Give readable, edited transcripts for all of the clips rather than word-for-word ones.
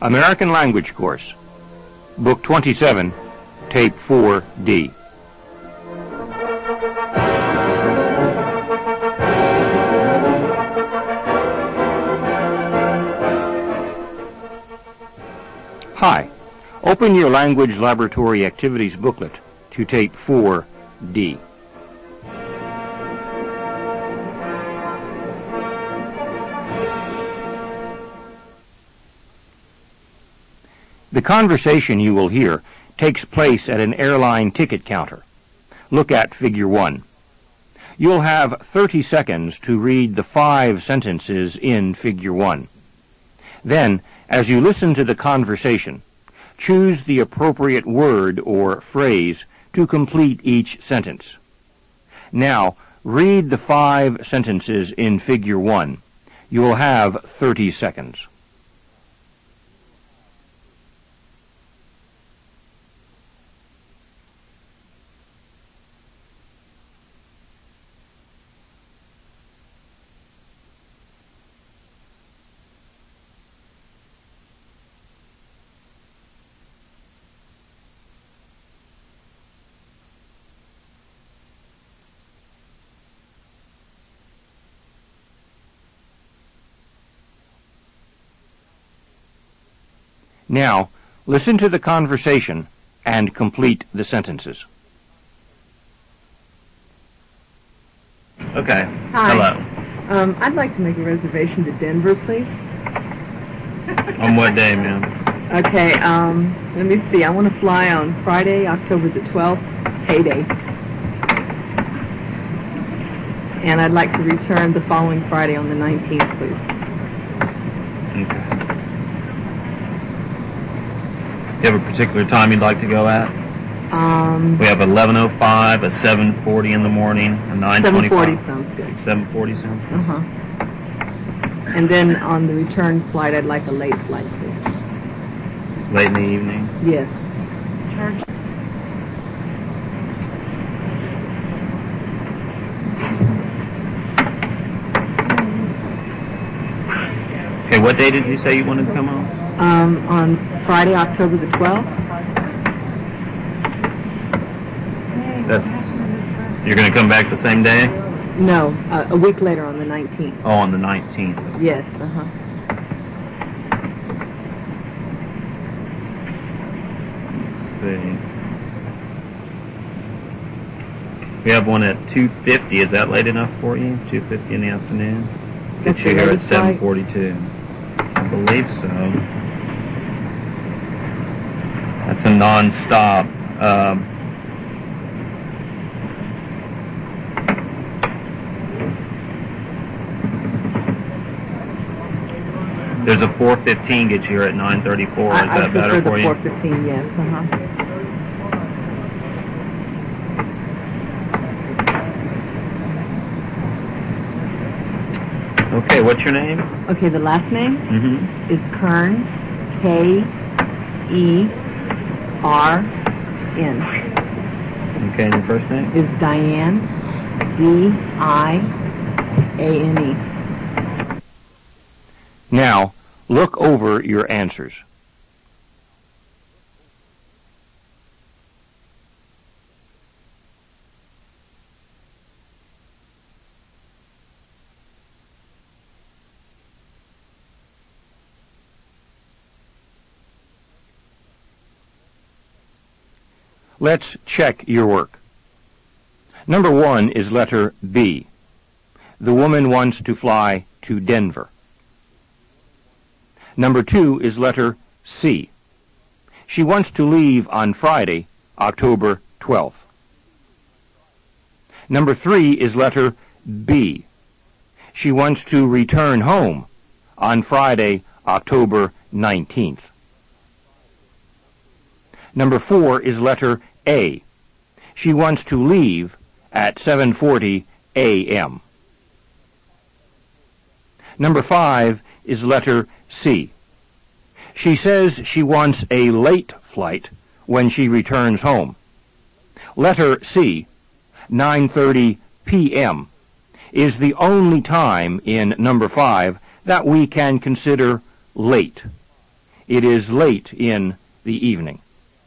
American Language Course, Book 27, Tape 4D. Hi. Open your Language Laboratory Activities booklet to Tape 4D. The conversation you will hear takes place at an airline ticket counter. Look at Figure 1. You'll have 30 seconds to read the 5 sentences in Figure 1. Then, as you listen to the conversation, choose the appropriate word or phrase to complete each sentence. Now, read the 5 sentences in Figure 1. You will have 30 seconds. Now, listen to the conversation and complete the sentences. Okay. Hi. Hello. I'd like to make a reservation to Denver, please. On what day, ma'am? Okay, let me see. I want to fly on Friday, October the 12th, payday. And I'd like to return the following Friday on the 19th, please. Okay. Do you have a particular time you'd like to go at? We have 11:05, a 7:40 in the morning, a 9:25. 7:40 sounds good. 7:40 sounds good. Uh-huh. And then on the return flight, I'd like a late flight, please. Late in the evening? Yes. Okay, what day did you say you wanted to come on? On Friday, October the 12th. You're going to come back the same day? No, a week later on the 19th. Oh, on the 19th. Yes, uh-huh. Let's see. We have one at 2:50. Is that late enough for you? 2:50 in the afternoon? Get you here at 7:42. I believe so. That's a non-stop. There's a 4:15 gets you here at 9:34. Is that better for you? I prefer the 4:15, yes. Okay, what's your name? Okay, the last name is Kern, K-E-R-N. Okay, and your first name? Is Diane, D-I-A-N-E. Now, look over your answers. Let's check your work. Number 1 is letter B. The woman wants to fly to Denver. Number 2 is letter C. She wants to leave on Friday, October 12th. Number 3 is letter B. She wants to return home on Friday, October 19th. Number 4 is letter A. She wants to leave at 7:40 a.m. Number 5 is letter C. She says she wants a late flight when she returns home. Letter C, 9:30 p.m., is the only time in number 5 that we can consider late. It is late in the evening.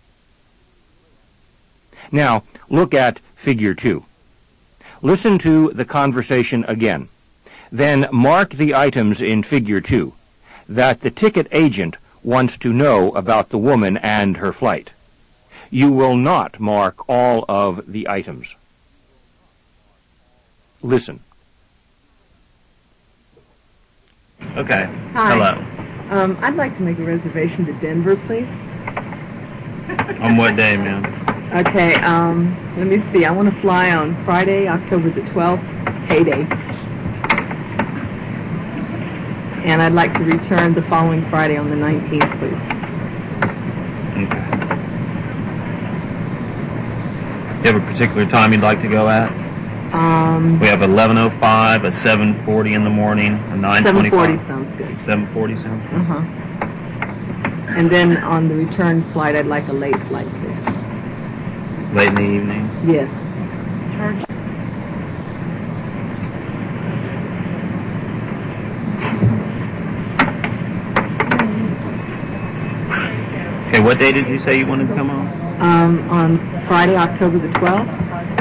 Now, look at Figure 2. Listen to the conversation again. Then mark the items in Figure 2 that the ticket agent wants to know about the woman and her flight. You will not mark all of the items. Listen. Okay. Hi. Hello. I'd like to make a reservation to Denver, please. On what day, ma'am? Okay, let me see. I want to fly on Friday, October the 12th, payday. And I'd like to return the following Friday on the 19th, please. Okay. Do you have a particular time you'd like to go at? We have 11:05, a 7:40 in the morning, a 9:25. 7:40 sounds good. 7:40 sounds good. Uh-huh. And then on the return flight, I'd like a late flight, please. Late in the evening? Yes. Okay, what day did you say you wanted to come on? On Friday, October the 12th.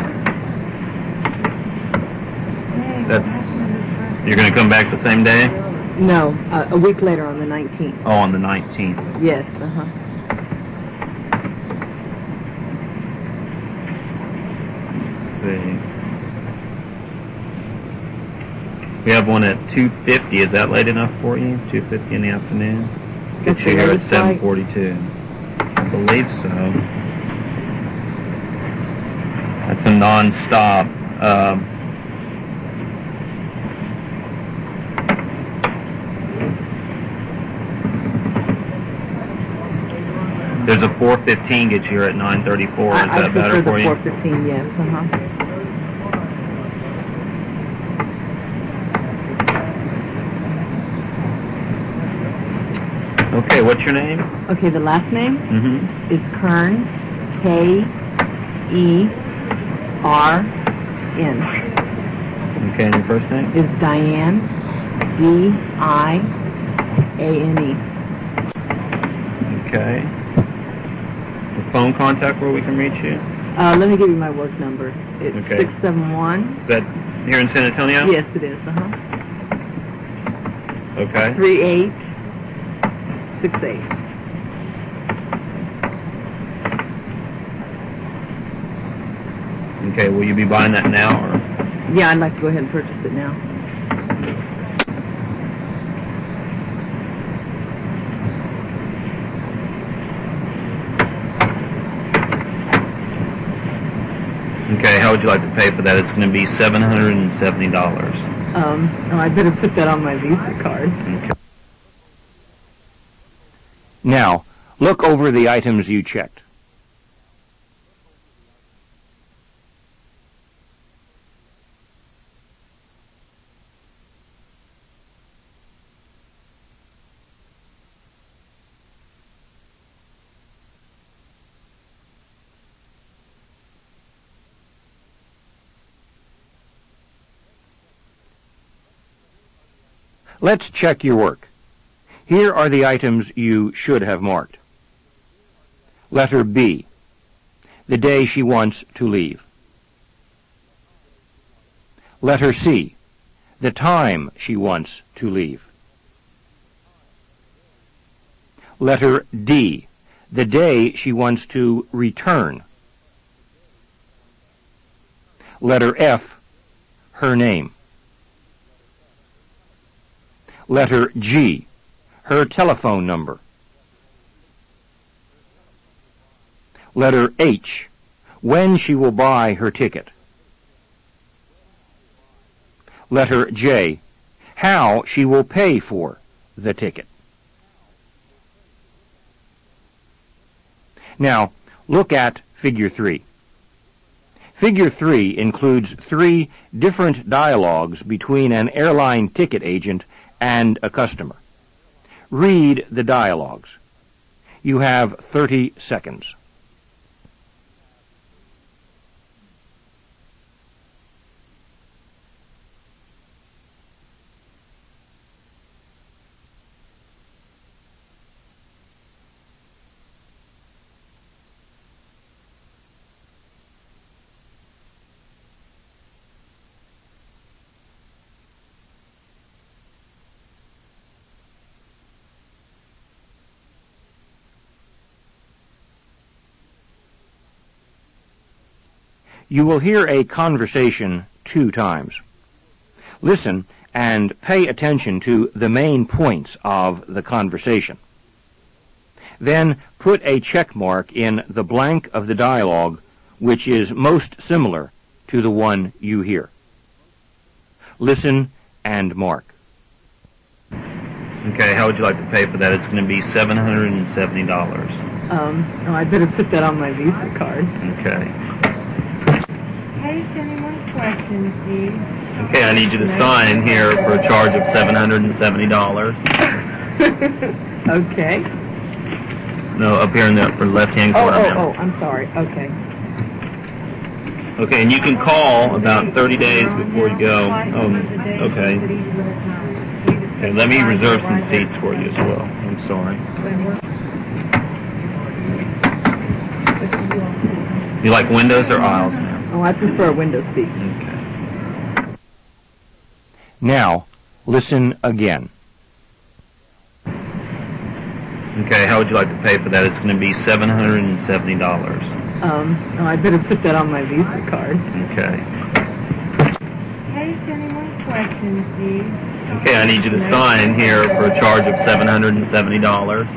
You're going to come back the same day? No, a week later on the 19th. Oh, on the 19th. Yes, uh-huh. Let's see. We have one at 2:50. Is that late enough for you? 2:50 in the afternoon? Get you here at 7:42. I believe so. That's a non-stop. There's a 4:15 gets you here at 9:34. Is that better for you? I prefer the 4:15, yes. Uh-huh. Okay, what's your name? Okay, the last name Mm-hmm. is Kern, K-E-R-N. Okay, and your first name? Is Diane, D-I-A-N-E. Okay. The phone contact where we can reach you? Let me give you my work number. It's Okay. 671. Is that here in San Antonio? Yes, it is. Okay. 3868. Okay, will you be buying that now or? Yeah, I'd like to go ahead and purchase it now. Okay, how would you like to pay for that? It's going to be $770. I better put that on my Visa card. Okay. Now, look over the items you checked. Let's check your work. Here are the items you should have marked. Letter B, the day she wants to leave. Letter C, the time she wants to leave. Letter D, the day she wants to return. Letter F, her name. Letter G, her telephone number. Letter H, when she will buy her ticket. Letter J, how she will pay for the ticket. Now, look at Figure 3. Figure 3 includes 3 different dialogues between an airline ticket agent and a customer. Read the dialogues. You have 30 seconds. You will hear a conversation 2 times. Listen and pay attention to the main points of the conversation. Then put a check mark in the blank of the dialogue which is most similar to the one you hear. Listen and mark. Okay, how would you like to pay for that? It's going to be $770. I better put that on my Visa card. Okay. Hey, any more questions, please? Okay, I need you to sign here for a charge of $770. Okay. No, up here in the upper left-hand corner. I'm sorry. Okay. Okay, and you can call about 30 days before you go. Okay. Okay, let me reserve some seats for you as well. I'm sorry. You like windows or aisles, ma'am? Oh, I prefer a window seat. Okay. Now, listen again. Okay, how would you like to pay for that? It's going to be $770. I better put that on my Visa card. Okay. Hey, any more questions, please? Okay, I need you to sign here for a charge of $770.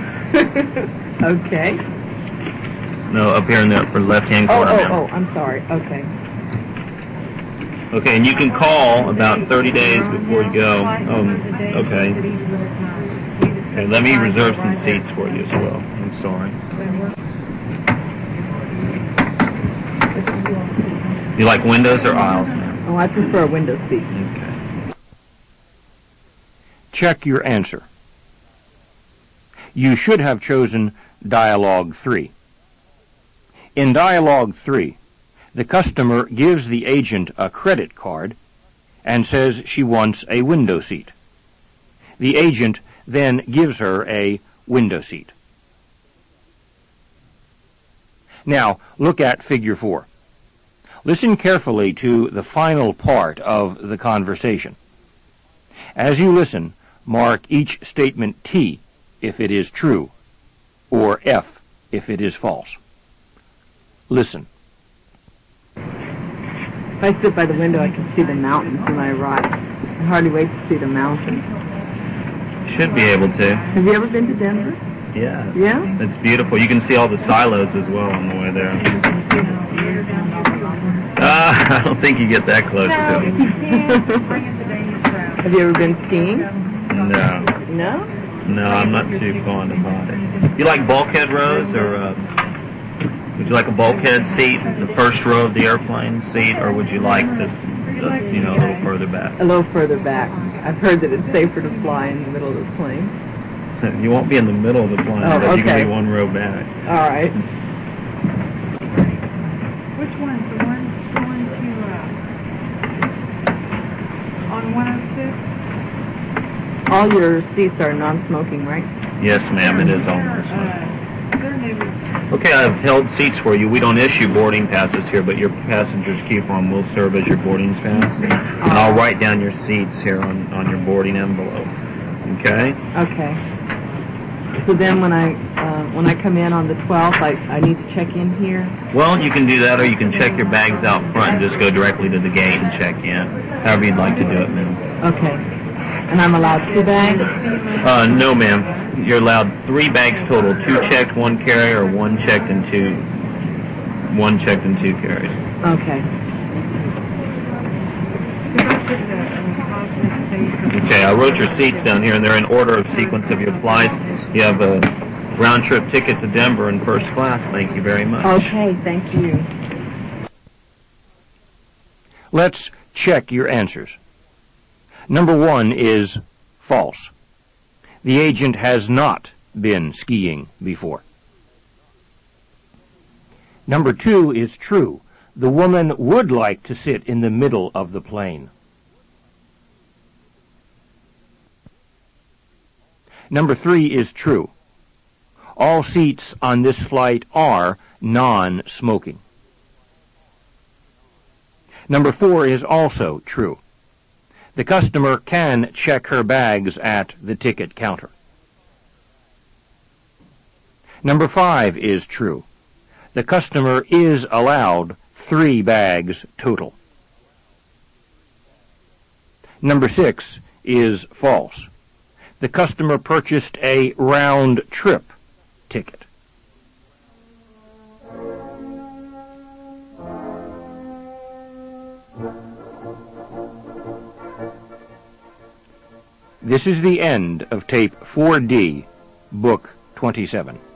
Okay. No, up here in the upper left-hand corner, ma'am. I'm sorry. Okay. Okay, and you can call about 30 days before you go. Okay. Okay, let me reserve some seats for you as well. I'm sorry. You like windows or aisles, ma'am? Oh, I prefer a window seat. Okay. Check your answer. You should have chosen Dialogue 3. In Dialogue 3, the customer gives the agent a credit card and says she wants a window seat. The agent then gives her a window seat. Now, look at Figure 4. Listen carefully to the final part of the conversation. As you listen, mark each statement T if it is true, or F if it is false. Listen. If I sit by the window, I can see the mountains when I arrive. I hardly wait to see the mountains. Should be able to. Have you ever been to Denver? Yeah. Yeah? It's beautiful. You can see all the silos as well on the way there. I don't think you get that close to it. Have you ever been skiing? No. No? No, I'm not too fond of bodies. You like bulkhead rows, or would you like a bulkhead seat, the first row of the airplane seat, or would you like a little further back? A little further back. I've heard that it's safer to fly in the middle of the plane. You won't be in the middle of the plane, Oh, but you okay. can be one row back. All right. Which one's the one going to, on 106? All your seats are non-smoking, right? Yes, ma'am, it is almost. Their neighbors. Okay, I've held seats for you. We don't issue boarding passes here, but your passenger's coupon will serve as your boarding pass. And I'll write down your seats here on your boarding envelope. Okay? Okay. So then when I come in on the 12th, I need to check in here? Well, you can do that, or you can check your bags out front and just go directly to the gate and check in. However you'd like to do it, ma'am. Okay. And I'm allowed 2 bags? No, ma'am. You're allowed 3 bags total. 2 checked, 1 carry, or 1 checked and 2 carries. Okay. Okay, I wrote your seats down here, and they're in order of sequence of your flights. You have a round-trip ticket to Denver in first class. Thank you very much. Okay, thank you. Let's check your answers. Number 1 is false. The agent has not been skiing before. Number 2 is true. The woman would like to sit in the middle of the plane. Number 3 is true. All seats on this flight are non-smoking. Number 4 is also true. The customer can check her bags at the ticket counter. Number 5 is true. The customer is allowed 3 bags total. Number 6 is false. The customer purchased a round trip ticket. This is the end of tape 4D, book 27.